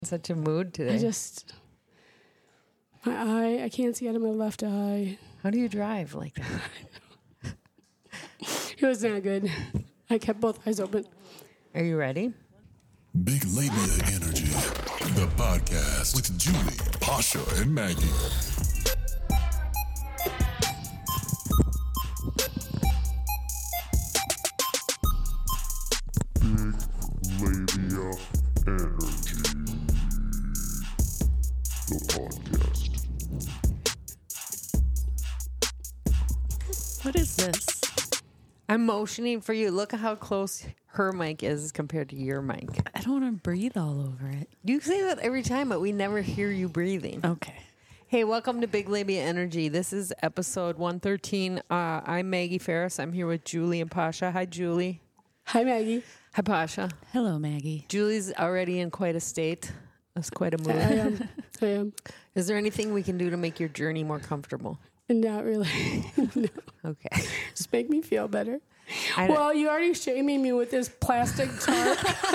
Such a mood today. I can't see out of my left eye. How do you drive like that? It was not good. I kept both eyes open. Are you ready? Big Labia Energy, the podcast with Julie, Pasha, and Maggie. Big Labia Energy, the podcast. What is this? I'm motioning for you. Look at how close her mic is compared to your mic. I don't want to breathe all over it. You say that every time, but we never hear you breathing. Okay. Hey, welcome to Big Labia Energy. This is episode 113. I'm Maggie Ferris. I'm here with Julie and Pasha. Hi, Julie. Hi, Maggie. Hi, Pasha. Hello, Maggie. Julie's already in quite a state. That's quite a mood. I am. Is there anything we can do to make your journey more comfortable? Not really. No. Okay. Just make me feel better. I don't- Well, you already shaming me with this plastic tarp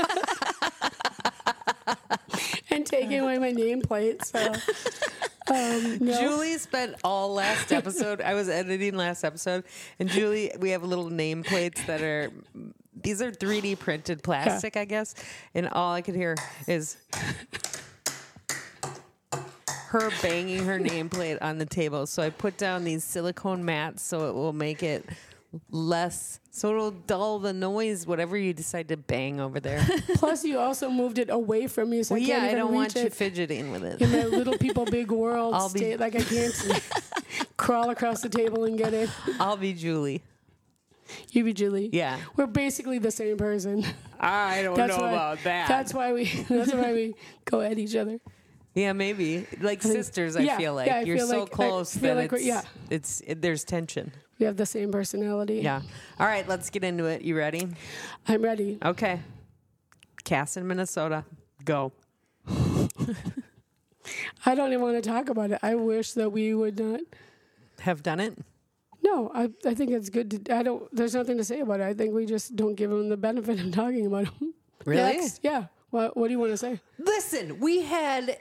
and taking away my nameplate. So, no. Julie spent all last episode. I was editing last episode, and Julie, we have little nameplates that are. These are 3D printed plastic, I guess, and all I could hear is her banging her nameplate on the table. So I put down these silicone mats so it will make it less, so it'll dull the noise, whatever you decide to bang over there. Plus, you also moved it away from me, so Well, I yeah, can't I even don't reach want you it fidgeting with it. in my little people, big world I'll be- state. Like I can't crawl across the table and get it. I'll be Julie. You be Julie. Yeah. We're basically the same person. I don't know about that. That's why we go at each other. Yeah, maybe like sisters. I yeah, feel like yeah, I you're feel so like- I close feel that like it's there's tension. We have the same personality. Yeah. All right, let's get into it. You ready? I'm ready. Okay. Cass in Minnesota. Go. I don't even want to talk about it. I wish that we would not. Have done it? No, I think it's good to. There's nothing to say about it. I think we just don't give them the benefit of talking about them. Really? Next. Yeah. What do you want to say? Listen, we had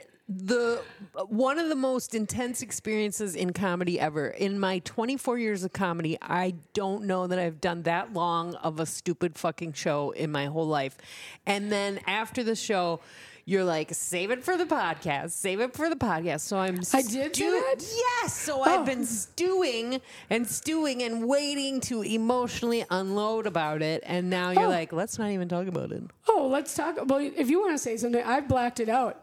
one of the most intense experiences in comedy ever. In my 24 years of comedy, I don't know that I've done that long of a stupid fucking show in my whole life. And then after the show, you're like, save it for the podcast. Save it for the podcast. So I'm I did say that? Yes. So I've been stewing and waiting to emotionally unload about it. And now you're like, let's not even talk about it. Oh, let's talk. Well, if you want to say something, I've blacked it out.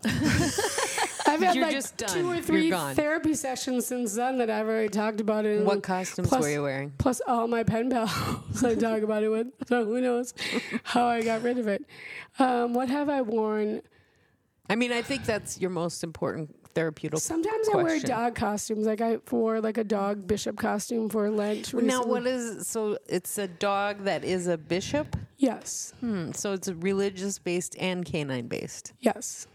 I've had You're like just done. 2 or You're 3 gone. therapy sessions since then that I've already talked about it. What costumes were you wearing? Plus all my pen pals I talk about it with. So who knows how I got rid of it. What have I worn? I mean, I think that's your most important therapeutic Sometimes question. I wear dog costumes. Like I wore like a dog bishop costume for Lent recently. Now, what is, so it's a dog that is a bishop? Yes. So it's a religious-based and canine-based. Yes.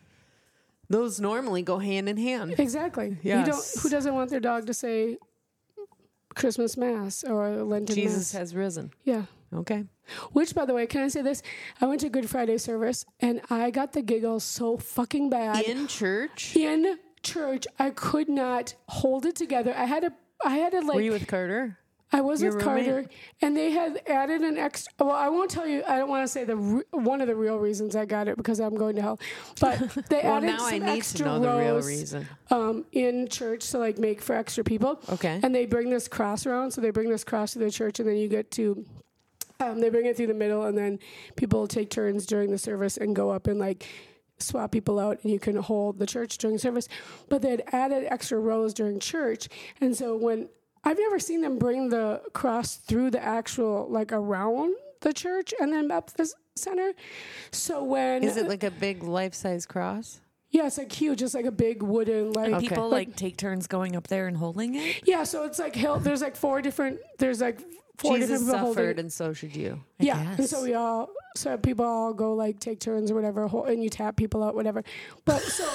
Those normally go hand in hand. Exactly. Yes. Who doesn't want their dog to say Christmas Mass or Lenten Jesus Mass? has risen. Yeah. Okay. Which, by the way, can I say this? I went to Good Friday service and I got the giggles so fucking bad. In church? In church, I could not hold it together. I had to like. Were you with Carter? I was your with Carter, roommate? and they had added an extra. Well, I won't tell you. I don't want to say one of the real reasons I got it because I'm going to hell. But they Well, added now some I need extra to know the real rows, reason. in church to like make for extra people. Okay. And they bring this cross around, so they bring this cross to the church, and then you get to. They bring it through the middle, and then people take turns during the service and go up and like swap people out, and you can hold the church during service. But they had added extra rows during church, and so when I've never seen them bring the cross through the actual like around the church and then up the center. So when Is it like a big life-size cross? yeah, it's like huge, just like a big wooden like Okay. People like take turns going up there and holding it. yeah. So it's like there's like 4 different. There's like 4 Jesus different people holding. suffered, and so should you. Yeah, and guess. so people all go like take turns or whatever, and you tap people out, whatever. But so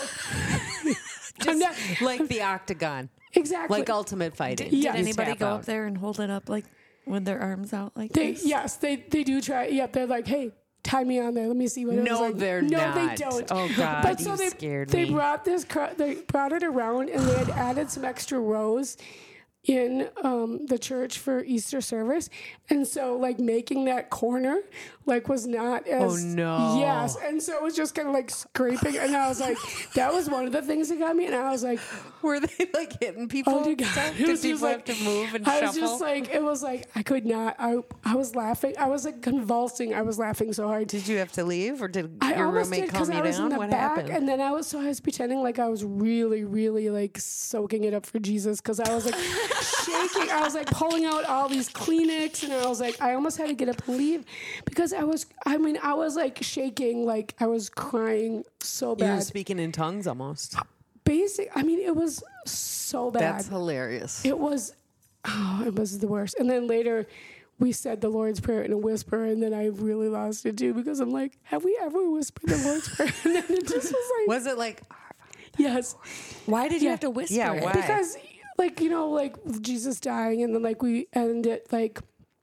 I'm not Like the octagon. exactly Like ultimate fighting. Yeah. Did You anybody tap go out. up there and hold it up like with their arms out like they this? yes they do try. Yep, they're like, hey, tie me on there. Let me see what it was No, like. they're no, not. they don't. Oh, God, But so you they scared they me. brought they brought it around, and they had added some extra rows in the church for Easter service, and so like making that corner like was not as Oh, no. yes, and so it was just kind of like scraping, and I was like, that was one of the things that got me, and I was like, Were they like hitting people? oh, dear God. It was Did just people like have to move and I shuffle? was just like, it was like I could not. I was laughing. I was like convulsing. I was laughing so hard. Did you have to leave, or did I your almost roommate did because calm I you was in down? the What back, happened? and then I was pretending like I was really, really like soaking it up for Jesus because I was like shaking. I was like pulling out all these Kleenex, and I was like, I almost had to get up and leave because I was like shaking, like I was crying so You were bad. speaking in tongues almost. It was so bad. That's hilarious. It was the worst. And then later we said the Lord's Prayer in a whisper, and then I really lost it too because I'm like, have we ever whispered the Lord's Prayer? And then it just was like, Was it like, yes. Why did you have to whisper Yeah, it? why? Because like, like Jesus dying, and then like we end it like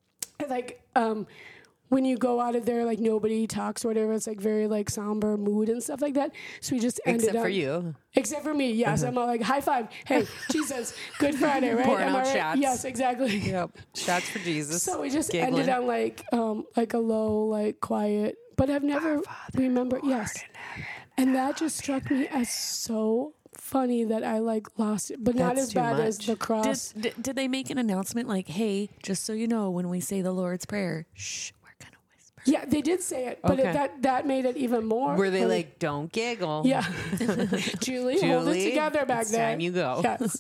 when you go out of there, like nobody talks or whatever, it's like very like somber mood and stuff like that. So we just ended except up, for you? Except for me, yes. I'm all like, high five. Hey, Jesus, Good Friday, right? Pouring Am I out right? shots. Yes, exactly. Yep. Shots for Jesus. So we just Giggling. ended on like a low, like quiet, but I've never remembered. Yes. And that just struck me as so funny that I like lost it, but not That's as too bad as much. the cross. Did they make an announcement like, hey, just so you know, when we say the Lord's Prayer, shh, we're going to whisper? Yeah, they did say it, but Okay. that made it even more. Were they funny. like, don't giggle? Yeah, Julie, hold it Julie, together back it's there. time you go. Yes,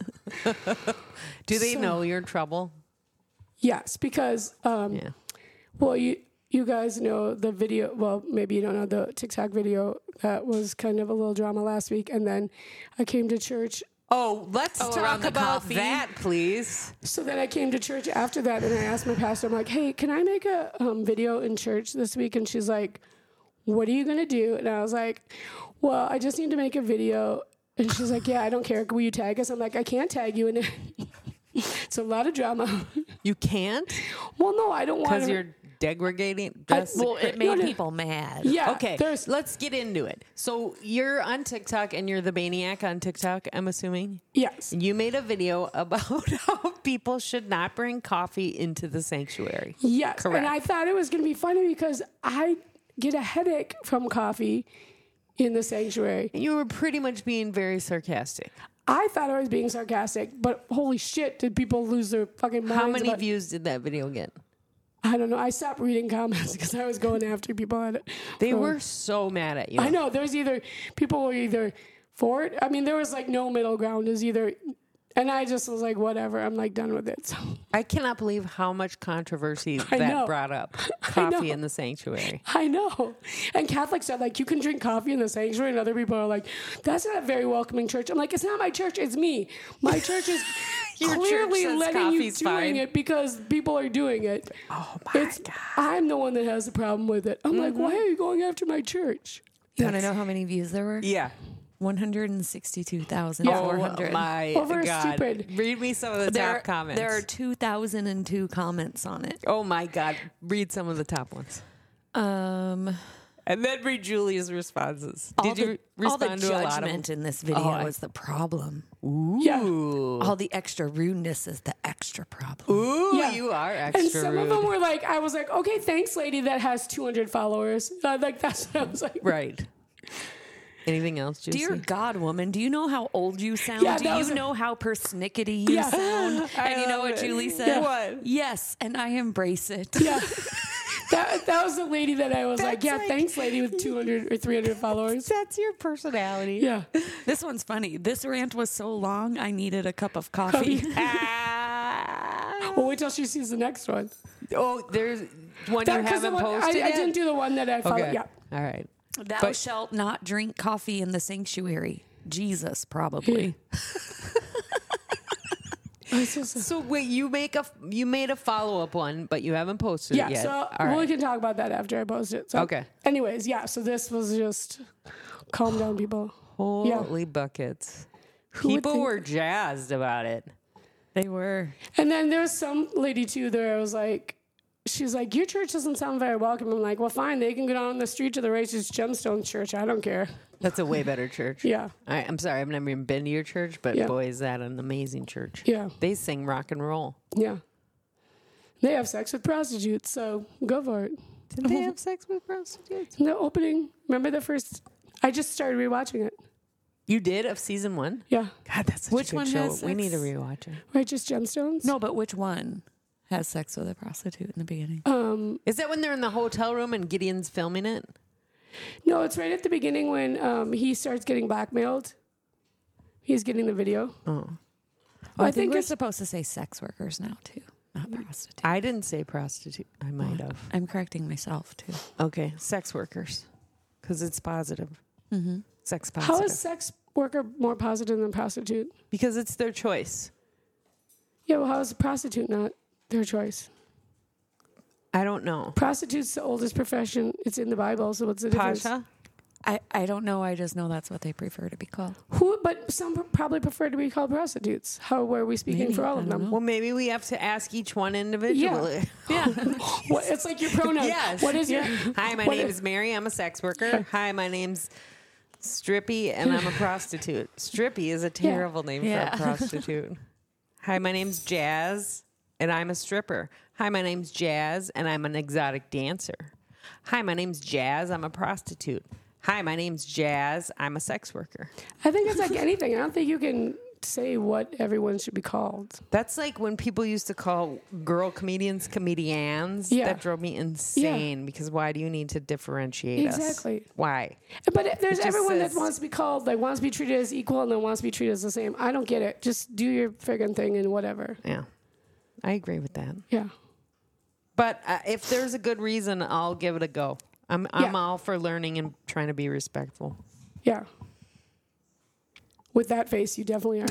Do they So- know you're in trouble? yes, because Yeah. well, you guys know the video. Well, maybe you don't know the TikTok video that was kind of a little drama last week, and then I came to church. Oh, let's around talk the about coffee? that, please. So then I came to church after that, and I asked my pastor, I'm like, hey, can I make a video in church this week? And she's like, what are you going to do? And I was like, well, I just need to make a video. And she's like, yeah, I don't care. Will you tag us? I'm like, I can't tag you. And it's a lot of drama. You can't? Well, no, I don't want Because to. you're degrading. Well, it made no. people mad. Yeah. Okay, There's, let's get into it. So you're on TikTok, and you're the Baniac on TikTok, I'm assuming? yes. You made a video about how people should not bring coffee into the sanctuary. Yes. Correct. And I thought it was going to be funny because I get a headache from coffee in the sanctuary. You were pretty much being very sarcastic. I thought I was being sarcastic, but holy shit, did people lose their fucking minds? How many about- views did that video get? I don't know. I stopped reading comments because I was going after people on it. They from- were so mad at you. I know. There's people were either for it. I mean, there was like no middle ground. Is either, and I just was like, whatever. I'm like done with it. So I cannot believe how much controversy I that know. brought up. I know. Coffee in the sanctuary. I know. And Catholics said like, you can drink coffee in the sanctuary, and other people are like, that's not a very welcoming church. I'm like, it's not my church. It's me. My church is Your church clearly says letting you coffee's doing fine. it because people are doing it. Oh my It's God. I'm the one that has the problem with it. I'm like, why are you going after my church? You want to know how many views there were? Yeah. 162,400. Oh my Over God. stupid. Read me some of the top comments. There are 2,002 comments on it. Oh my God. Read some of the top ones. And then read Julie's responses. Did you all the respond to a lot of them? judgment in this video I- is the problem. Yeah. All the extra rudeness is the extra problem. Ooh, Yeah. you are extra And some rude. of them were like, I was like, okay, thanks, lady that has 200 followers. Like, that's what I was like. Right. Anything else, Juicy? Dear God, woman, do you know how old you sound? Yeah, do that you was a- know how persnickety you Yeah. sound? I And you know love what it. Julie said? Yeah. What? Yes, and I embrace it. Yeah. That was the lady that I was like, That's yeah, like- thanks, lady with 200 or 300 followers. That's your personality. Yeah. This one's funny. This rant was so long, I needed a cup of coffee. Ah. Well, wait till she sees the next one. Oh, there's one That- you 'cause the haven't one- posted I yet? didn't do the one that I followed. Okay. Yeah. All right. Thou But- shalt not drink coffee in the sanctuary. Jesus, probably. So wait, you made a follow up one, but you haven't posted Yeah, it yet. so All we right. can talk about that after I post it. So, Okay. Anyways, yeah, so this was just calm down, people. Holy buckets! Who would People think- were jazzed about it. They were. And then there was some lady too there. I was like, she's like, your church doesn't sound very welcome. I'm like, well, fine. They can go down the street to the Righteous Gemstones Church. I don't care. That's a way better church. Yeah. I'm sorry, I've never even been to your church, but Yeah. boy, is that an amazing church. Yeah. They sing rock and roll. Yeah. They have sex with prostitutes, so go for it. Did they have sex with prostitutes? The opening, remember the first, I just started rewatching it. You did of season 1? Yeah. God, that's such Which a good one show. has We need to sex? rewatch it. Righteous Gemstones? No, but which one has sex with a prostitute in the beginning? Is that when they're in the hotel room and Gideon's filming it? No, it's right at the beginning when he starts getting blackmailed. He's getting the video. Oh. I think we're it's supposed to say sex workers now too, not prostitute. I didn't say prostitute. I might have. I'm correcting myself too. Okay, sex workers. Because it's positive. Mm-hmm. Sex positive. How is sex worker more positive than prostitute? Because it's their choice. Yeah, well, how is a prostitute not their choice? I don't know. Prostitute's the oldest profession. It's in the Bible, so what's the difference? Pasha? I don't know. I just know that's what they prefer to be called. But some probably prefer to be called prostitutes. How were we speaking Maybe, for all I of don't them? know. Well, maybe we have to ask each one individually. Yeah. What, it's like your pronoun. Yes. What is your? Hi, my what name is- is Mary. I'm a sex worker. Hi, my name's Strippy, and I'm a prostitute. Strippy is a terrible name Yeah. for a prostitute. Hi, my name's Jazz, and I'm a stripper. Hi, my name's Jazz, and I'm an exotic dancer. Hi, my name's Jazz. I'm a prostitute. Hi, my name's Jazz. I'm a sex worker. I think it's like anything. I don't think you can say what everyone should be called. That's like when people used to call girl comedians comedians. Yeah. That drove me insane because why do you need to differentiate us? Exactly. Why? But there's just everyone says- that wants to be called, like wants to be treated as equal and then wants to be treated as the same. I don't get it. Just do your friggin' thing and whatever. Yeah. I agree with that. Yeah. But if there's a good reason, I'll give it a go. I'm Yeah. all for learning and trying to be respectful. Yeah. With that face, you definitely are.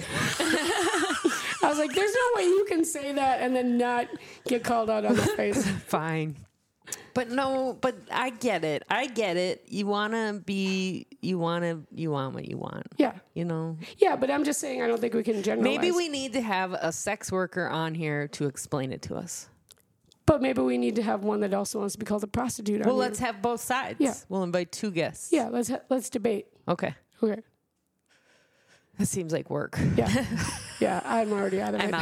I was like, there's no way you can say that and then not get called out on the face. Fine. But no, but I get it. I get it. You want what you want. Yeah. You know? Yeah, but I'm just saying I don't think we can generalize. Maybe we need to have a sex worker on here to explain it to us. But maybe we need to have one that also wants to be called a prostitute. Well, let's have both sides. Yeah. We'll invite 2 guests. Yeah, let's debate. Okay. Okay. That seems like work. Yeah. Yeah, I'm already out of it. I'm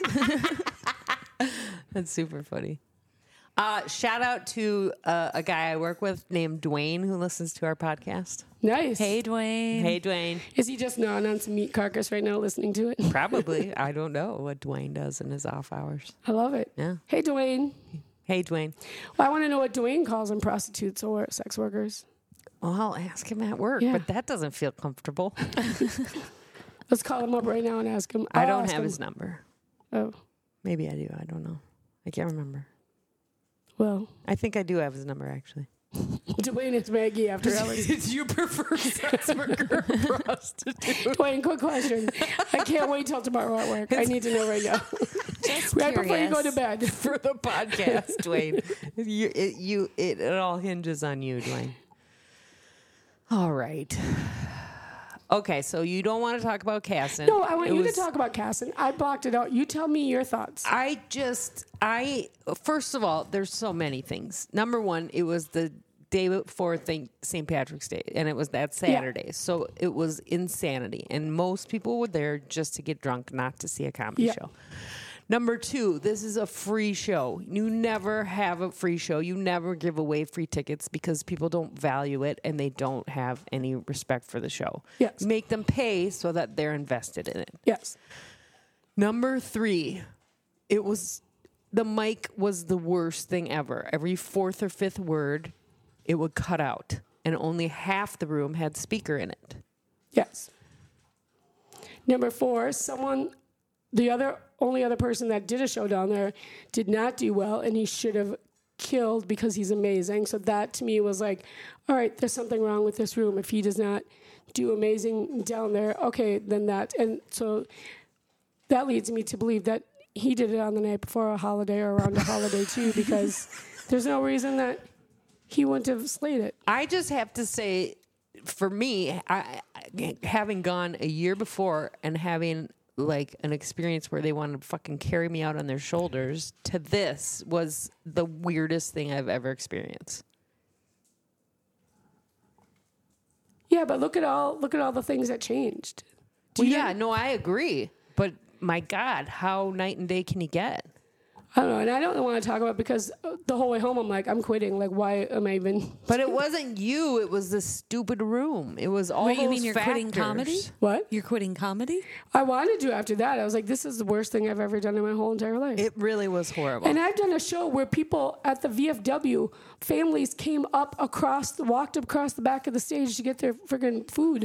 out. That's super funny. Shout out to a guy I work with named Dwayne who listens to our podcast. Nice. Hey, Dwayne. Hey, Dwayne. Is he just gnawing on some meat carcass right now listening to it? Probably. I don't know what Dwayne does in his off hours. I love it. Yeah. Hey, Dwayne. Hey, Dwayne. Well, I want to know what Dwayne calls them prostitutes or sex workers. Well, I'll ask him at work, Yeah. but that doesn't feel comfortable. Let's call him up right now and ask him. I I'll don't ask have him. his number. Oh, Maybe I do. I don't know. I can't remember. well, I think I do have his number, actually. Dwayne is Maggie after Alex. Do you prefer sex worker or prostitute? Dwayne, quick question. I can't wait till tomorrow at work. I need to know right now. Just Right before you go to curious. bed. For the podcast, Dwayne. It all hinges on you, Dwayne. All right. Okay, so you don't want to talk about Casson. No, I want It you was- to talk about Casson. I blocked it out. You tell me your thoughts. First of all, there's so many things. Number one, it was the day before St. Patrick's Day, and it was that Saturday. So it was insanity. And most people were there just to get drunk, not to see a comedy Yeah. show. Number two, this is a free show. You never have a free show. You never give away free tickets because people don't value it and they don't have any respect for the show. Yes. You make them pay so that they're invested in it. Yes. Number three, the mic was the worst thing ever. Every 4th or 5th word, it would cut out, and only half the room had speaker in it. Yes. Number 4, the only other person that did a show down there did not do well, and he should have killed because he's amazing. So that to me was like, all right, there's something wrong with this room. If he does not do amazing down there, okay, then that. And so that leads me to believe that he did it on the night before a holiday or around a holiday too, because there's no reason that he wouldn't have slayed it. I just have to say, for me, having gone a year before and having like an experience where they wanted to fucking carry me out on their shoulders to this was the weirdest thing I've ever experienced. Yeah, but look at all the things that changed. Well, yeah, no, I agree. But my God, how night and day can you get? I don't know, and I don't want to talk about it because the whole way home I'm like, I'm quitting. Like, why am I even? But it wasn't you. It was the stupid room. It was all Wait, those you mean you're quitting factors. comedy? What? You're quitting comedy? I wanted to after that. I was like, this is the worst thing I've ever done in my whole entire life. It really was horrible. And I've done a show where people at the VFW, families came walked across the back of the stage to get their friggin' food.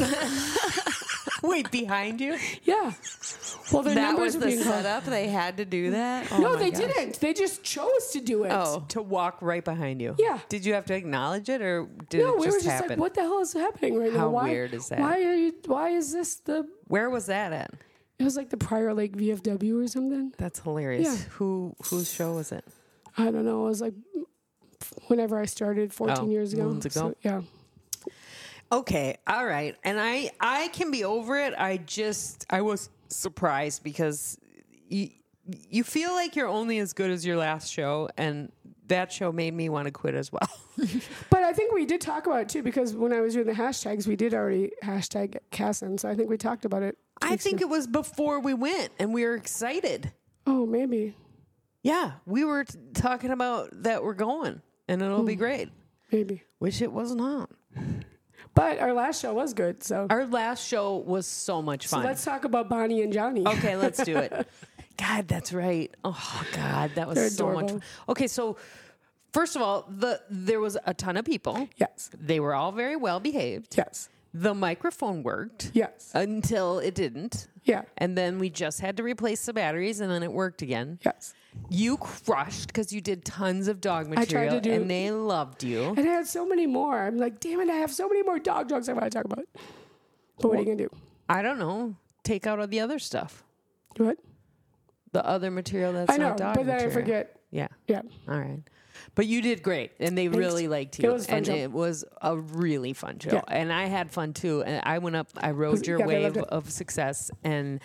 Wait, behind you? Yeah. Well, their That numbers was were the being called. setup. They had to do that. Oh No, my they gosh. didn't. They just chose to do it. Oh, to walk right behind you. Yeah. Did you have to acknowledge it, or did No, it we just were just happen? like, what the hell is happening right now? How Why, weird is that? Why is this the... Where was that at? It was like the Prior Lake VFW or something. That's hilarious. Yeah. Whose show was it? I don't know. It was like whenever I started 14 years ago. moons ago. So, yeah. Okay, all right. And I can be over it. I was surprised because you feel like you're only as good as your last show, and that show made me want to quit as well. But I think we did talk about it too, because when I was doing the hashtags, we did already hashtag Cassin. So I think we talked about it. I think it was before we went, and we were excited. Oh, maybe. Yeah, we were talking about that we're going, and it'll be great, Maybe. which it was not. But our last show was good. So, Our last show was so much fun. let's talk about Bonnie and Johnny. Okay, let's do it. God, that's right. Oh, God, that was They're so much adorable. fun. Okay, so first of all, there was a ton of people. Yes. They were all very well behaved. Yes. The microphone worked. Yes. Until it didn't. Yeah. And then we just had to replace the batteries, and then it worked again. Yes. You crushed because you did tons of dog tried to material, do- and they loved you. And I had so many more. I'm like, damn it, I have so many more dog jokes I want to talk about. But what are you going to do? I don't know. Take out all the other stuff. What? The other material that's I know, not dog but then I material. forget. Yeah. Yeah. All right. But you did great, and they really liked you. It was a fun and show. it was a really fun show. Yeah. And I had fun too. And I went up, I rode your Yeah, they wave loved it. of success. And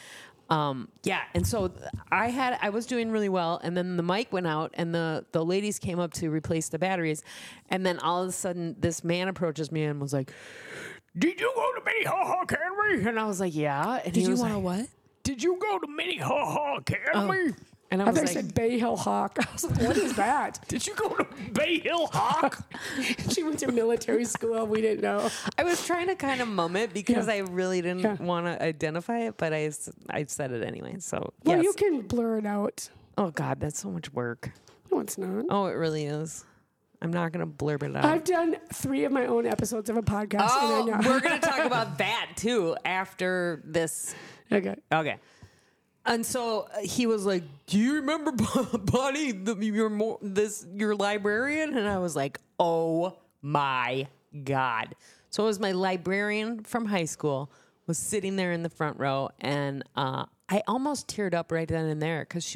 and so I was doing really well. And then the mic went out, and the ladies came up to replace the batteries. And then all of a sudden, this man approaches me and was like, "Did you go to Minnehaha Academy?" And I was like, "Yeah." And Did he you was want to like, what? "Did you go to Minnehaha Academy?" And I I was think like, I said Bay Hill Hawk. I was like, what is that? "Did you go to Bay Hill Hawk?" She went to military school. We didn't know. I was trying to kind of mum it because Yeah. I really didn't Yeah. want to identify it, but I said it anyway. So, Well, yes. you can blur it out. Oh, God, that's so much work. No, it's not. Oh, it really is. I'm not going to blurb it out. I've done 3 of my own episodes of a podcast. Oh, and I know. we're going to talk about that, too, after this. Okay. Okay. And so he was like, "Do you remember Bonnie, your librarian?" And I was like, "Oh my God!" So it was my librarian from high school was sitting there in the front row, and I almost teared up right then and there because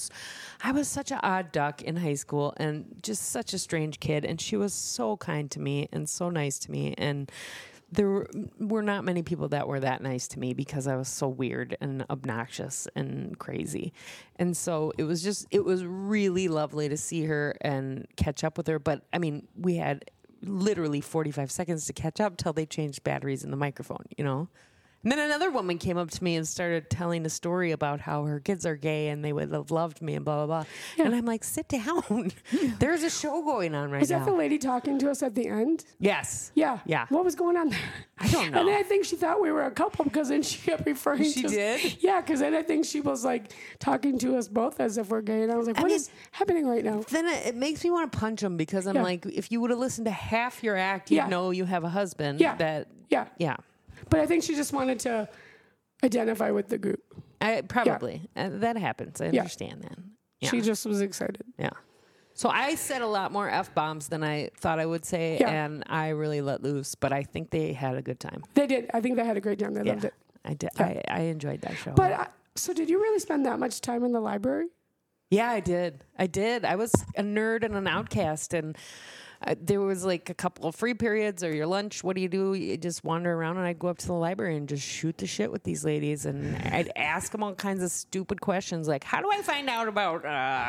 I was such an odd duck in high school and just such a strange kid, and she was so kind to me and so nice to me, and there were not many people that were that nice to me because I was so weird and obnoxious and crazy. And so it was really lovely to see her and catch up with her. But I mean, we had literally 45 seconds to catch up till they changed batteries in the microphone, you know? And then another woman came up to me and started telling a story about how her kids are gay and they would have loved me and blah, blah, blah. Yeah. And I'm like, sit down. There's a show going on right Was now. that the lady talking to us at the end? Yes. Yeah. Yeah. What was going on there? I don't know. And then I think she thought we were a couple because then she kept referring She to us. did? Yeah, because then I think she was like talking to us both as if we're gay. And I was like, what is happening right now? Then it makes me want to punch him because I'm Yeah. like, if you would have listened to half your act, you'd Yeah. know you have a husband. Yeah. Yeah. Yeah. But I think she just wanted to identify with the group. Probably. That happens. I Yeah. understand that. Yeah. She just was excited. Yeah. So I said a lot more F-bombs than I thought I would say, Yeah. and I really let loose, but I think they had a good time. They did. I think they had a great time. They loved it. I did. Yeah. I enjoyed that show. But so did you really spend that much time in the library? Yeah, I did. I was a nerd and an outcast, and there was like a couple of free periods or your lunch. What do? You just wander around, and I'd go up to the library and just shoot the shit with these ladies, and I'd ask them all kinds of stupid questions like, how do I find out about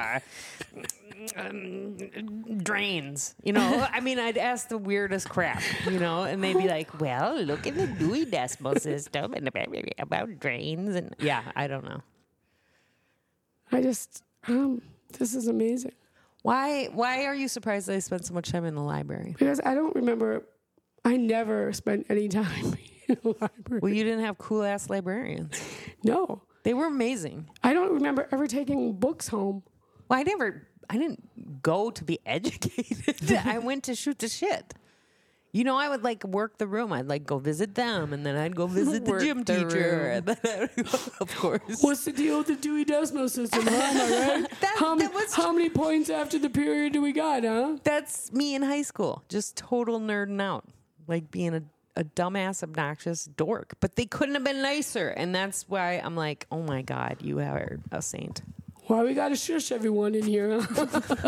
drains? You know, I mean, I'd ask the weirdest crap, you know, and they'd be like, well, look at the Dewey Decimal System and about drains. And yeah, I don't know. This is amazing. Why are you surprised that I spent so much time in the library? Because I don't remember, I never spent any time in the library. Well, you didn't have cool ass librarians. No. They were amazing. I don't remember ever taking books home. Well, I didn't go to be educated. I went to shoot the shit. You know, I would like work the room. I'd like go visit them, and then I'd go visit the gym teacher. And then of course. What's the deal with the Dewey Decimal System? Huh? Am I right? How many points after the period do we got, huh? That's me in high school. Just total nerding out. Like being a dumbass, obnoxious dork. But they couldn't have been nicer. And that's why I'm like, oh my God, you are a saint. Why we got to shush everyone in here? Huh?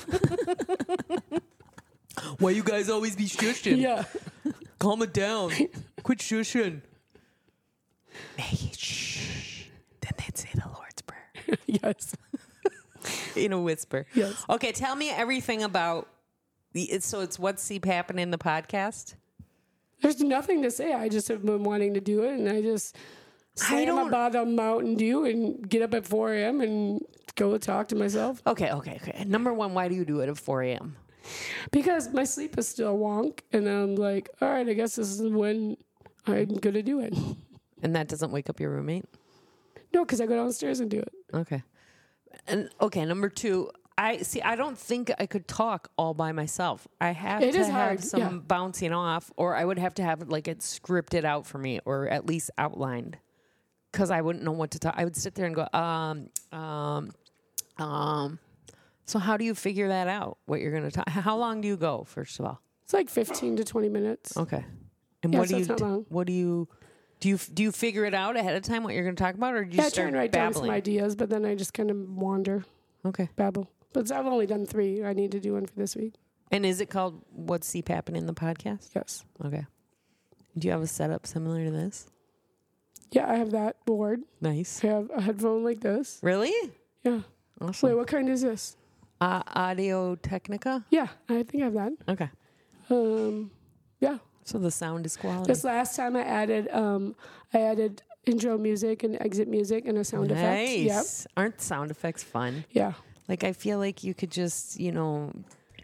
Why you guys always be shushing? Yeah. Calm it down. Quit shushing. Maggie, shh. Then they'd say the Lord's Prayer. Yes. In a whisper. Yes. Okay, tell me everything about so it's What's Happening in the podcast? There's nothing to say. I just have been wanting to do it, and I just slam about a Mountain Dew and get up at 4 a.m. and go talk to myself. Okay. Number one, why do you do it at 4 a.m.? Because my sleep is still wonk, and I'm like, all right, I guess this is when I'm going to do it. And that doesn't wake up your roommate? No, because I go downstairs and do it. Okay. And okay, number two, I don't think I could talk all by myself. I have to have some bouncing off, or I would have to have like it scripted out for me, or at least outlined, because I wouldn't know what to talk. I would sit there and go, So how do you figure that out, what you're going to talk? How long do you go, first of all? It's like 15 to 20 minutes. Okay. And Yeah, what so do it's not long. what do you figure it out ahead of time what you're going to talk about, or do you I try start and write down babbling? some ideas, but then I just kind of wander, Okay. babble. But I've only done 3. I need to do one for this week. And is it called What's Happening in the podcast? Yes. Okay. Do you have a setup similar to this? Yeah, I have that board. Nice. I have a headphone like this. Really? Yeah. Awesome. Wait, what kind is this? Audio Technica? Yeah, I think I have that. Okay. Yeah. So the sound is quality. This last time I added intro music and exit music and a sound effect. Yep. Nice. Aren't sound effects fun? Yeah. Like, I feel like you could just, I'm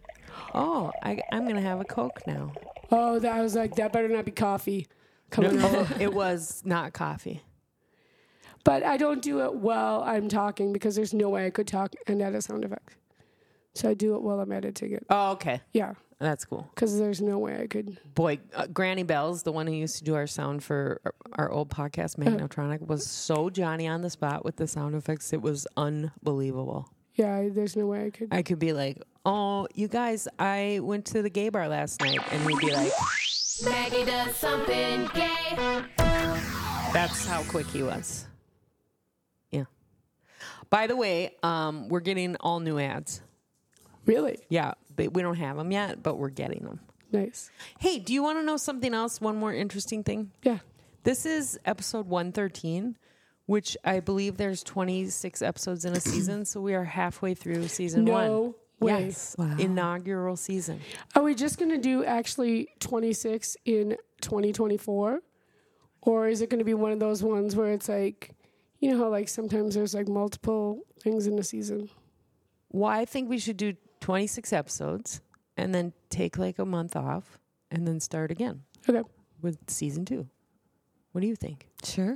going to have a Coke now. Oh, I was like, that better not be coffee coming out. It was not coffee. But I don't do it while I'm talking because there's no way I could talk and add a sound effect. So I do it while I'm editing it. Oh, okay. Yeah. That's cool. Because there's no way I could. Boy, Granny Bells, the one who used to do our sound for our old podcast, Magnotronic, was so Johnny on the spot with the sound effects. It was unbelievable. Yeah, there's no way I could. I could be like, oh, you guys, I went to the gay bar last night. And he'd be like, Maggie does something gay. that's how quick he was. Yeah. By the way, we're getting all new ads. Really? Yeah, but we don't have them yet, but we're getting them. Nice. Hey, do you want to know something else? One more interesting thing? Yeah. This is episode 113, which I believe there's 26 episodes in a season, so we are halfway through season 1. No way. Yes, inaugural season. Are we just going to do actually 26 in 2024? Or is it going to be one of those ones where it's like, you know how like sometimes there's like multiple things in a season? Well, I think we should do 26 episodes and then take like a month off and then start again Okay. with season 2. What do you think? Sure.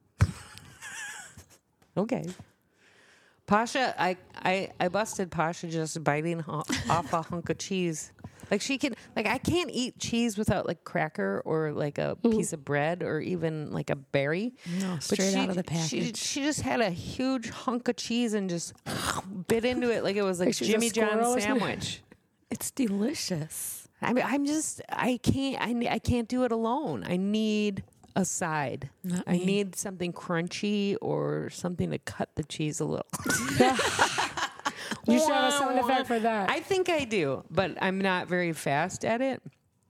Okay. Pasha, I busted Pasha just biting off a hunk of cheese. Like she can, like I can't eat cheese without like cracker or like a piece of bread or even like a berry. No, But straight out of the She package. just had a huge hunk of cheese and just bit into it like it was like Like she's a Jimmy squirrel John's or something? sandwich. It's delicious. I mean, I can't do it alone. I need a side. Not I me. need something crunchy or something to cut the cheese a little. You should have a sound effect for that. I think I do, but I'm not very fast at it.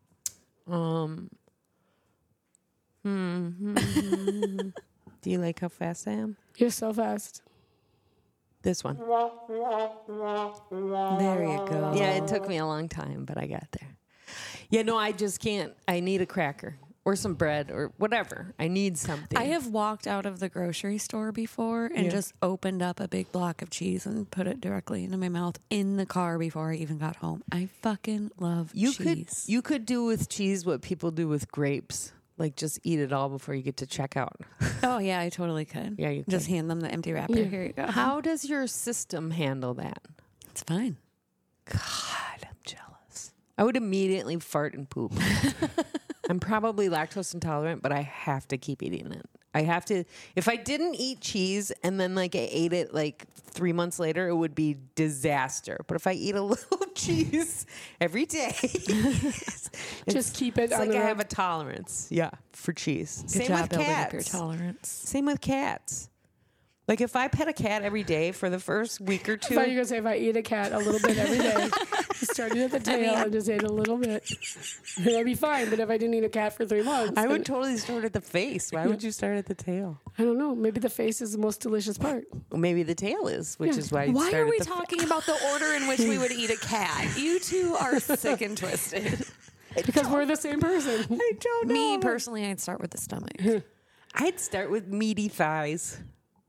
Do you like how fast I am? You're so fast. This one. There you go. Yeah, it took me a long time, but I got there. Yeah, no, I just can't. I need a cracker or some bread or whatever. I need something. I have walked out of the grocery store before and just opened up a big block of cheese and put it directly into my mouth in the car before I even got home. I fucking love cheese. You could do with cheese what people do with grapes. Like just eat it all before you get to checkout. Oh, yeah, I totally could. Yeah, you just could. hand them the empty wrapper. Here you go. How does your system handle that? It's fine. God, I'm jealous. I would immediately fart and poop. I'm probably lactose intolerant, but I have to keep eating it. I have to. If I didn't eat cheese and then like I ate it like 3 months later, it would be disaster. But if I eat a little cheese every day, Just keep it it's on like the I road. have a tolerance. Yeah, for cheese. Good Same job with building cats. up your tolerance. Same with cats. Like if I pet a cat every day for the first week or I two, thought you were going to say if I eat a cat a little bit every day, started at the tail and just ate a little bit, then I'd be fine. But if I didn't eat a cat for 3 months, I then- would totally start at the face. Why would you start at the tail? I don't know. Maybe the face is the most delicious part. Well, maybe the tail is, which Yeah. is why. You'd Why start are at we the talking about the order in which we would eat a cat? You two are sick and twisted. Because we're the same person. I don't know. Me, personally, I'd start with the stomach. I'd start with meaty thighs.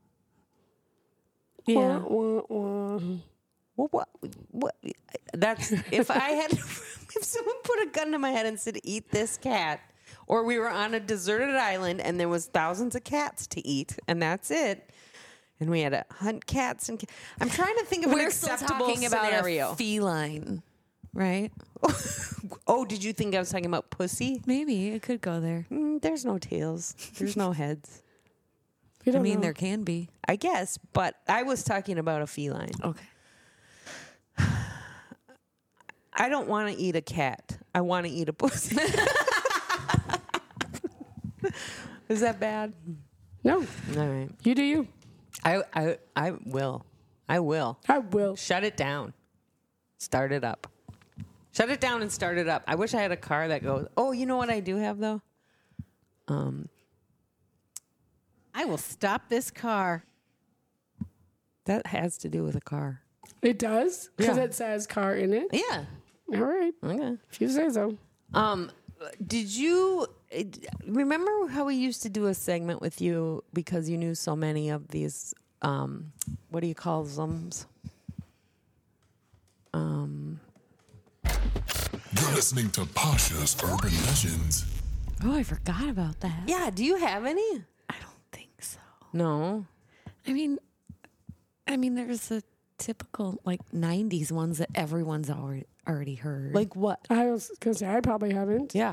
Yeah. Wah, wah, wah. Well, what? That's if I had. If someone put a gun to my head and said, "Eat this cat," or we were on a deserted island and there was thousands of cats to eat, and that's it. And we had to hunt cats and. I'm trying to think of an We're still acceptable talking about scenario. a feline, right? Oh, did you think I was talking about pussy? Maybe it could go there. There's no tails. There's no heads. We I don't mean, know. there can be. I guess, but I was talking about a feline. Okay. I don't want to eat a cat. I want to eat a pussy. Is that bad? No, All right. you do you. I will. I will. I will. Shut it down. Start it up. Shut it down and start it up. I wish I had a car that goes, oh, you know what I do have though? I will stop this car. That has to do with a car. It does? Because Yeah. it says car in it? Yeah. All right. Okay. If you say so. Did you remember how we used to do a segment with you because you knew so many of these, what do you call them? You're listening to Pasha's Urban Legends. Oh, I forgot about that. Yeah. Do you have any? I don't think so. No. I mean, there's the typical like '90s ones that everyone's already heard. Like what? I was going to say, I probably haven't. Yeah.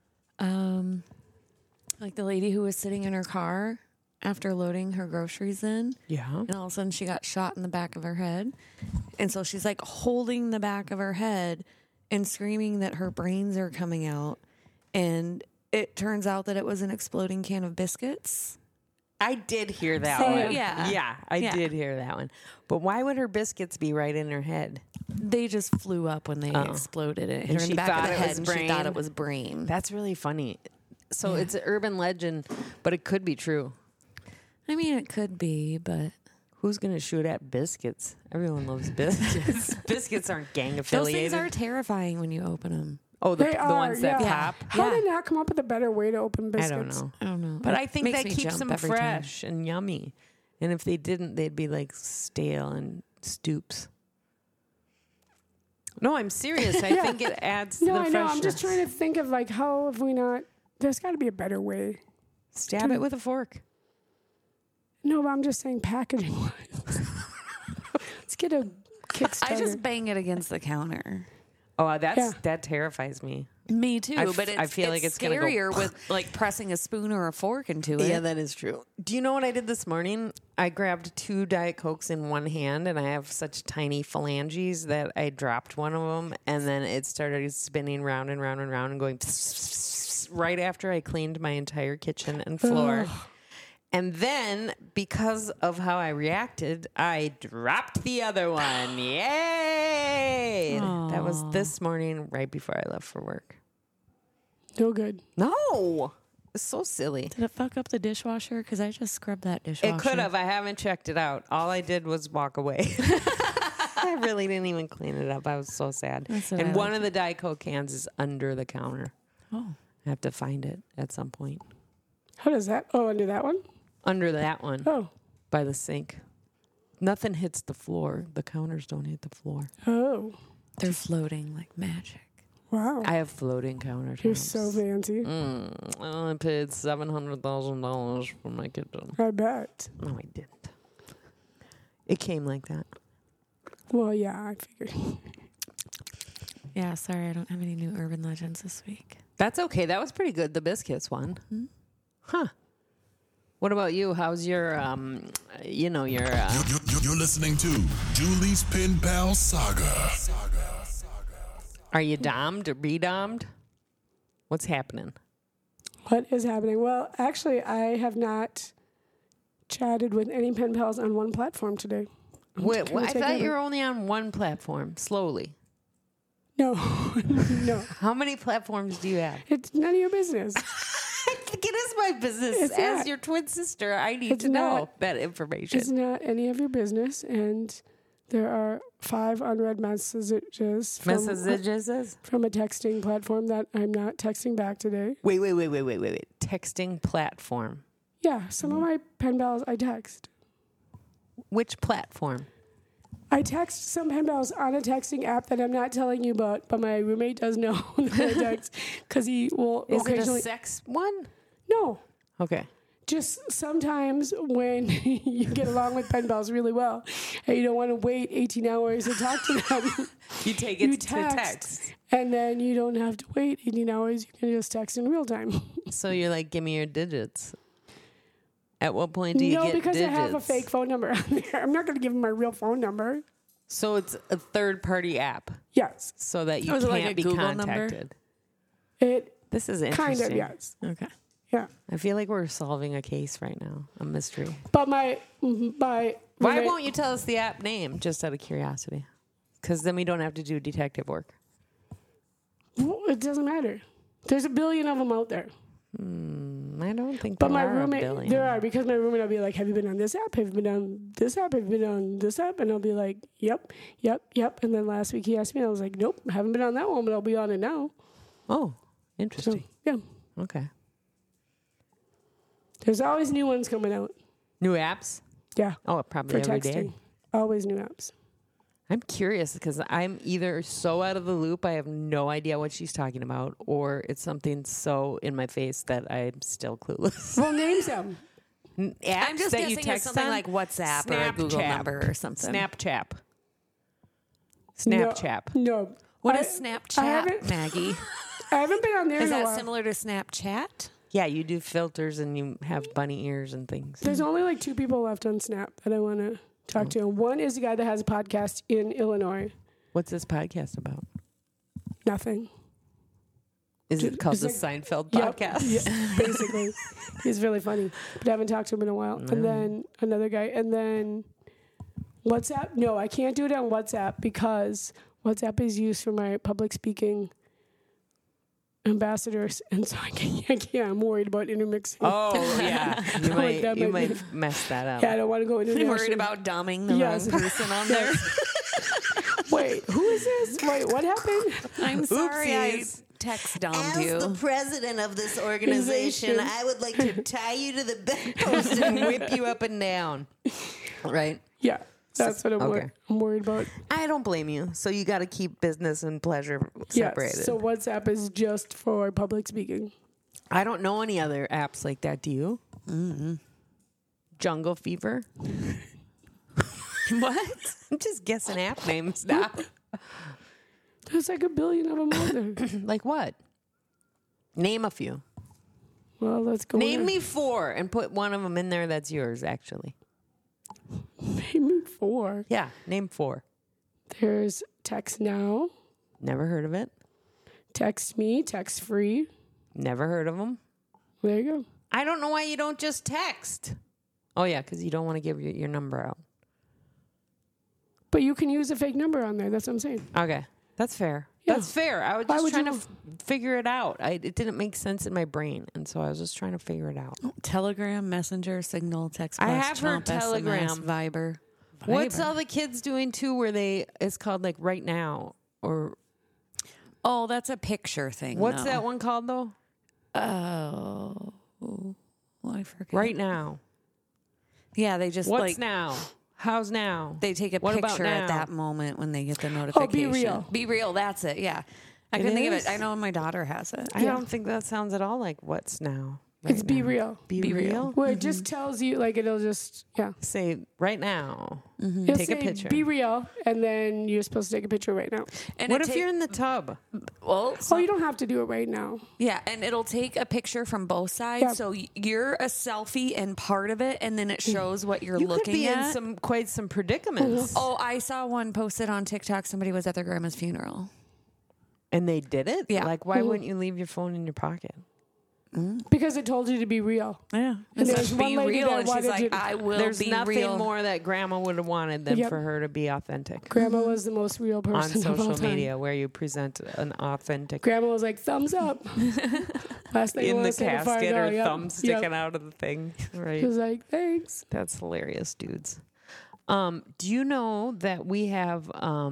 like the lady who was sitting in her car after loading her groceries in, Yeah. and all of a sudden she got shot in the back of her head, and so she's like holding the back of her head and screaming that her brains are coming out, and it turns out that it was an exploding can of biscuits. I did hear that So, one. yeah. Yeah, I Yeah. did hear that one. But why would her biscuits be right in her head? They just flew up when they exploded. It hit And her in she the back of thought the it head, was and she thought brain? it was brain. That's really funny. So it's an urban legend, but it could be true. I mean, it could be, but Who's going to shoot at biscuits? Everyone loves biscuits. Biscuits aren't gang those affiliated. things are terrifying when you open them. Oh, They the are, ones that yeah. pop? How Yeah. did they not come up with a better way to open I biscuits? don't know. I don't know. But It I think makes that me keeps jump them every time. fresh and yummy. And if they didn't, they'd be like stale and stoops. No, I'm serious. I think it adds to No, the I know. freshness. I'm just trying to think of like how have we not? There's got to be a better way. Stab it with a fork. No, but I'm just saying packaging wise. Let's get a Kickstarter. I just bang it against the counter. Oh, Yeah. that terrifies me. Me too, but but I feel like it's gonna go- scarier with like pressing a spoon or a fork into it. Yeah, that is true. Do you know what I did this morning? I grabbed 2 Diet Cokes in one hand, and I have such tiny phalanges that I dropped one of them, and then it started spinning round and round and round and going right after I cleaned my entire kitchen and floor. And then, because of how I reacted, I dropped the other one. Yay! That was this morning, right before I left for work. No good. No! It's so silly. Did it fuck up the dishwasher? Because I just scrubbed that dishwasher. It could have. I haven't checked it out. All I did was walk away. I really didn't even clean it up. I was so sad. And one of the Diet Coke cans is under the counter. Oh. I have to find it at some point. How does that? Oh, under that one? Under that one. Oh. By the sink. Nothing hits the floor. The counters don't hit the floor. Oh. They're floating like magic. Wow. I have floating countertops. You're so fancy. I paid $700,000 for my kitchen. I bet. No, I didn't. It came like that. Well, yeah, I figured. Yeah, sorry, I don't have any new urban legends this week. That's okay. That was pretty good. The biscuits one. Huh. What about you? How's your, your... You're listening to Julie's Pen Pal Saga. Are you dommed or be-dommed? What's happening? What is happening? Well, actually, I have not chatted with any pen pals on one platform today. Wait, I thought you were only on one platform. Slowly. No, no. How many platforms do you have? It's none of your business. It is my business. It's As not. your twin sister, I need It's to know not. that information. It's not any of your business, and there are 5 unread messages from a texting platform that I'm not texting back today. Wait. Texting platform. Yeah, some of my pen pals I text. Which platform? I text some pen pals on a texting app that I'm not telling you about, but my roommate does know that I text because he will Is it occasionally. a sex one? No, Okay. just sometimes when you get along with pen pals really well and you don't want to wait 18 hours to talk to them, You take it you to text, text. and then you don't have to wait 18 hours. You can just text in real time. So you're like, give me your digits. At what point do you No, get because digits? I have a fake phone number on there. I'm not going to give them my real phone number. So it's a third-party app Yes, so that you Was it can't like a be Google number? contacted. it This is interesting. kind of yes. Okay. Yeah, I feel like we're solving a case right now, a mystery. but my Why roommate- won't you tell us the app name, just out of curiosity? Because then we don't have to do detective work. Well, it doesn't matter. There's a billion of them out there. I don't think But there my are a roommate, billion. there are, because my roommate will be like, have you been on this app? Have you been on this app? Have you been on this app? And I'll be like, yep. And then last week he asked me, I was like, nope, I haven't been on that one, but I'll be on it now. Oh, So, interesting. yeah. Okay. There's always new ones coming out. New apps? Yeah. Oh, For probably every day. texting. Always new apps. I'm curious because I'm either so out of the loop, I have no idea what she's talking about, or it's something so in my face that I'm still clueless. Well, name some. Apps I'm just that guessing you it's text something on? like WhatsApp or a Google Snapchat. number or something. Snapchat. Snapchat. No. What I- is I Snapchat, haven't- Maggie? I haven't been on there Is in a that while. similar to Snapchat? Yeah, you do filters and you have bunny ears and things. There's only like 2 people left on Snap that I want to talk to. One is the guy that has a podcast in Illinois. What's this podcast about? Nothing. Is it called It's the like- Seinfeld Yep. podcast? Yeah, basically. He's really funny. But I haven't talked to him in a while. And then another guy. And then WhatsApp. No, I can't do it on WhatsApp because WhatsApp is used for my public speaking ambassadors. And so I can't. I'm worried about intermixing. Oh, yeah. You Like might, that you might might mess that up. Yeah, I don't want to go into I'm worried about dumbing the Yes. wrong person on there. Wait, who is this? Wait, what happened? I'm sorry I Oopsies. text dumbed As the you. president of this organization, Organization. I would like to tie you to the bedpost Post and whip you up and down. Right? Yeah, that's what Okay. I'm worried about. I don't blame you. So you got to keep business and pleasure separated. Yes, so WhatsApp is just for public speaking. I don't know any other apps like that. Do you? Jungle Fever? What? I'm just guessing app names now. There's like a billion of them out there. Like what? Name a few. Well, let's go. Name in. me 4 and put one of them in there that's yours, actually. Name me 4. Yeah, name 4. There's Text Now, Never heard of it. Text Me, Text Free. Never heard of them. There you go. I don't know why you don't just text. Oh, yeah, because you don't want to give your number out. But you can use a fake number on there. That's what I'm saying. Okay. That's fair. Yeah. That's fair. I was Why just would trying you- to figure it out. It didn't make sense in my brain, and so I was just trying to figure it out. Telegram, Messenger, Signal, text. I Plus, have heard Chomp, Telegram. SMS, Viber. What's all the kids doing too? Where it's called like Right Now, or Oh, that's a picture thing. what's though. that one called though? Oh, I forget. Right Now. Yeah, they just What's now? How's now? they take a What about picture at now? that moment when they get the notification. Real. Be real. That's it. Yeah, I It couldn't think of is? it. I know my daughter has it. I don't think that sounds at all like What's Now. It's Right Be Now. Real. Be real. Where it just tells you, like, it'll just, Say right now. It'll Take a say, picture. Be real, and then you're supposed to take a picture right now. And What it if you're in the tub? well, Oh, you don't have to do it right now. yeah, and it'll take a picture from both sides. Yeah. So you're a selfie and part of it, and then it shows what you're You could looking be at. in quite some predicaments. Oh, I saw one posted on TikTok. Somebody was at their grandma's funeral. And they did it? Yeah. Like, why wouldn't you leave your phone in your pocket? Because it told you to be real. Yeah, And it there's said, one be lady real, that and she's wanted like, you- "I will There's be nothing real." more that grandma would have wanted than Yep. for her to be authentic Grandma was the most real on person of all social time. media, where you present an authentic Grandma was like, thumbs up. Last thing I in wanna the say before I casket go. or Yep. thumb sticking Yep. out of the thing. She Right. was like, thanks. That's hilarious, dudes. Do you know that we have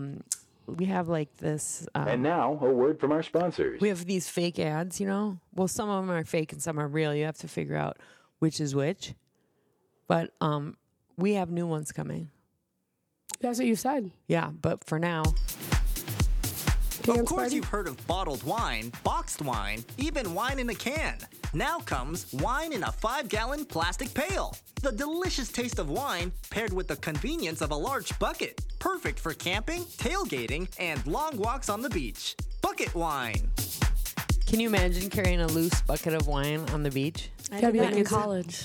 like this And now, a word from our sponsors. we have these fake ads, you know? Well, some of them are fake and some are real. You have to figure out which is which. But we have new ones coming. That's what you said. Yeah, but for now, Dance Of course, party? you've heard of bottled wine, boxed wine, even wine in a can. Now comes wine in a 5-gallon plastic pail. The delicious taste of wine paired with the convenience of a large bucket. Perfect for camping, tailgating, and long walks on the beach. Bucket wine. can you imagine carrying a loose bucket of wine on the beach? I That'd did be that in amazing. college.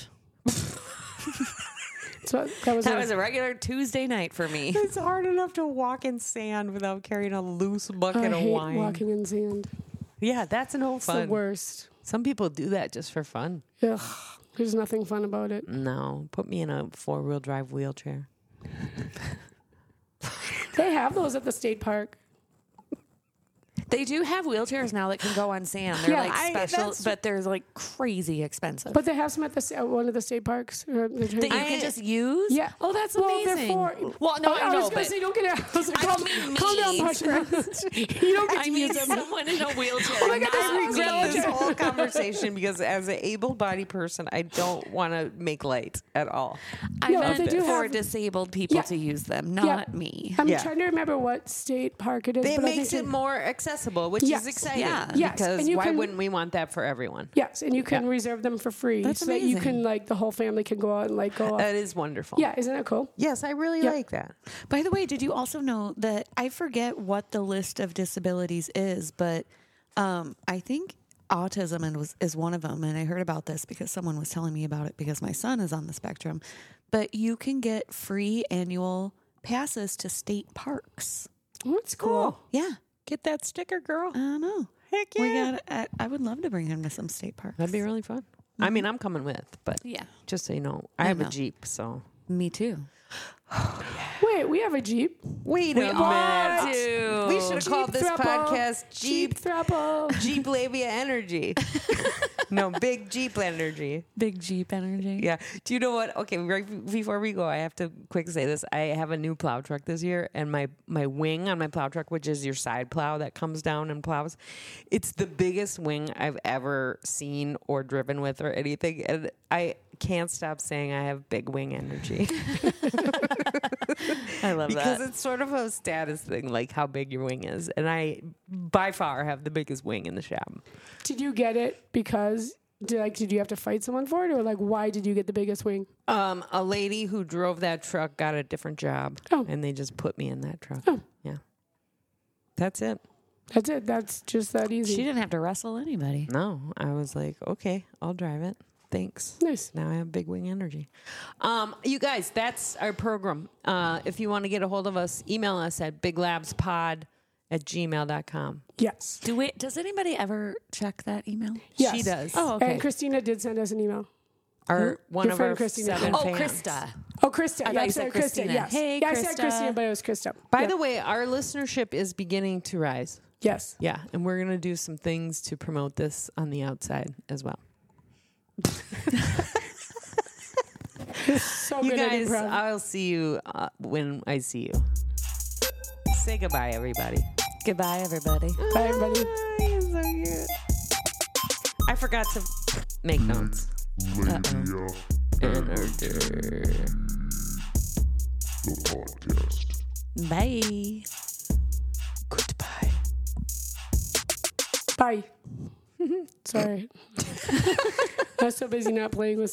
So that was, That was a regular Tuesday night for me. It's hard enough to walk in sand without carrying a loose bucket I of hate wine. walking in sand. Yeah, that's no It's the fun. worst. Some people do that just for fun. Ugh, there's nothing fun about it. No, put me in a 4-wheel drive wheelchair. They have those at the state park. They do have wheelchairs now that can go on sand. They're Yeah, like special, that's- but they're like crazy expensive. But they have some at one of the state parks. that you can just use? Yeah. Oh, that's Well, amazing. Well, no, I I know, was going but to say, don't get it. I was like, I don't mean calm down, me. Pasha. You don't get I to mean use them. someone in a wheelchair. Oh my God, not I regret me. this whole conversation because as an able-bodied person, I don't want to make light at all. I No, meant they do for have- disabled people Yeah. to use them, not me. I'm Yeah. trying to remember what state park it is. It but I makes think it more accessible, which Yes. is exciting. Yeah. Yes, Because and you why can- wouldn't we want that for everyone? Yes, and you can reserve them for free. That's so that you amazing. can, like, the whole family can go out and, like, go off. That is wonderful. Yeah, isn't that cool? Yes, I really Yeah. like that. By the way, did you also know that I forget what the list of disabilities is, but I think autism is one of them. And I heard about this because someone was telling me about it because my son is on the spectrum. But you can get free annual passes to state parks. Oh, that's cool. Yeah, Get that sticker, girl. I don't know. Heck We yeah. got. I would love to bring him to some state parks. That'd be really fun. I mean, I'm coming with, but Yeah, just so you know, I have a know. Jeep, so. me too. Wait, we have a Jeep. Wait a minute. do. We should have called this Thruple. podcast Jeep Thruple. Jeep Labia Energy. No, big Jeep Energy. Big Jeep energy. Yeah. Do you know what? Okay, right before we go, I have to quick say this. I have a new plow truck this year, and my wing on my plow truck, which is your side plow that comes down and plows, it's the biggest wing I've ever seen or driven with or anything. And I can't stop saying I have big wing energy. I love Because that. it's sort of a status thing, like how big your wing is. And I, by far, have the biggest wing in the shop. Did you get it because, did you have to fight someone for it? Or, like, why did you get the biggest wing? A lady who drove that truck got a different job, Oh. and they just put me in that truck. Oh. Yeah. That's it. That's it. That's just that easy. She didn't have to wrestle anybody. No, I was like, okay, I'll drive it. Thanks. Nice. Now I have big wing energy. You guys, that's our program. If you want to get a hold of us, email us at biglabspod@gmail.com. Yes. Does anybody ever check that email? Yes. She does. Oh, okay. And Christina did send us an email. one Your of friend our Christina. 7 Oh, fans. Krista. Oh, Krista. thought Yeah, I you said said Krista. Christina. Yes. Hey, yeah, I said Krista. Christina, but it was Krista. By Yeah. the way, our listenership is beginning to rise. Yes. Yeah, and we're going to do some things to promote this on the outside as well. So You good at guys, improv. I'll see you when I see you. Say goodbye, everybody. Goodbye, everybody. Bye, everybody. You're so cute. I forgot to make notes. Labia Energy. the podcast. Bye. Goodbye. Bye. Sorry. I was so busy not playing with